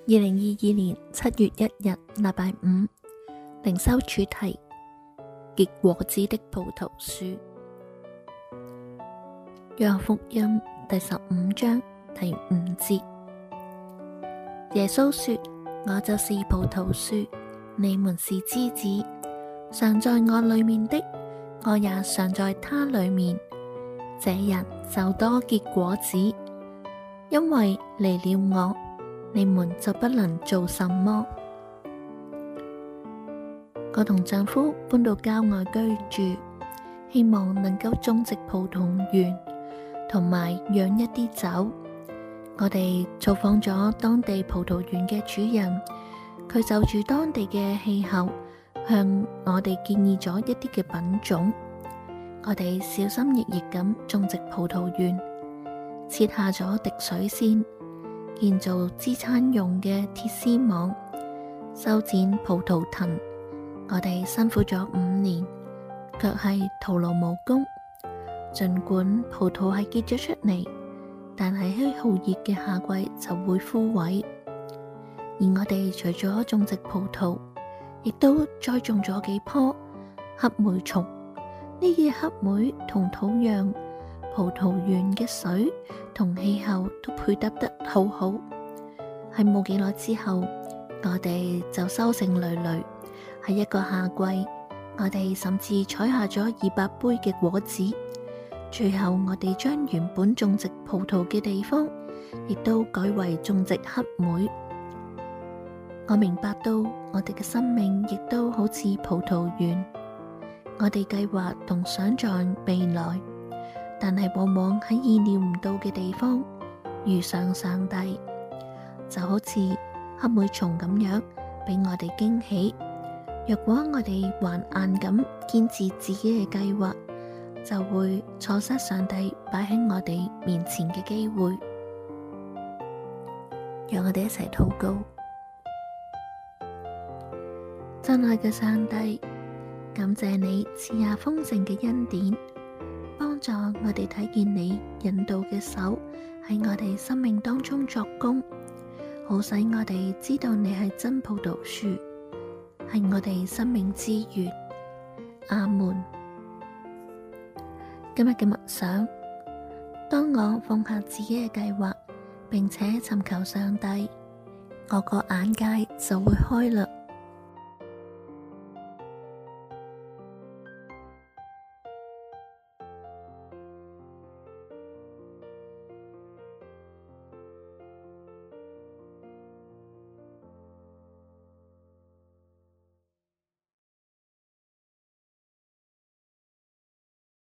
2022年7月1日禮拜五，靈修主題：結果子的葡萄樹。約翰福音第15章第5節，耶穌說：我就是葡萄樹，你們是枝子。常在我裏面的，我也常在他裏面，這人就多結果子，因為離了我，你們就不能做什麼。我同丈夫搬到郊外居住，希望能夠種植葡萄園，同埋釀一啲酒。我哋造訪咗當地葡萄園嘅主人，佢就住當地嘅氣候，向我哋建議咗一啲嘅品種。我哋小心翼翼咁種植葡萄園，設下咗滴水線，建造支撐用嘅鐵絲網，修剪葡萄藤。我哋辛苦咗5年，卻係徒勞無功。儘管葡萄係結咗出嚟，但係喺酷熱嘅夏季就會枯萎。而我哋除咗種植葡萄，亦都栽種咗幾棵黑莓松。呢啲黑莓同土壤、葡萄園嘅水同氣候都配搭得好好。喺冇幾耐之後，我哋就收成累累。喺一個夏季，我哋甚至採下咗200杯嘅果子。最後，我哋將原本種植葡萄嘅地方，亦都改為種植黑莓。我明白到我哋嘅生命亦都好似葡萄園，我哋計劃同想象未來，但係往往喺意料唔到嘅地方遇上上帝，就好似黑莓蟲咁樣俾我哋驚喜。若果我哋還硬咁堅持自己嘅計劃，就會錯失上帝擺喺我哋面前嘅機會。讓我哋一齊禱告。真愛嘅上帝，感謝你賜下豐盛嘅恩典，幫助我哋睇見你引導嘅手喺我哋生命當中作工，好使我哋知道你係真葡萄樹，係我哋生命之源。阿們。今日嘅默想，當我放下自己嘅計劃，並且尋求上帝，我個眼界就會開嘞。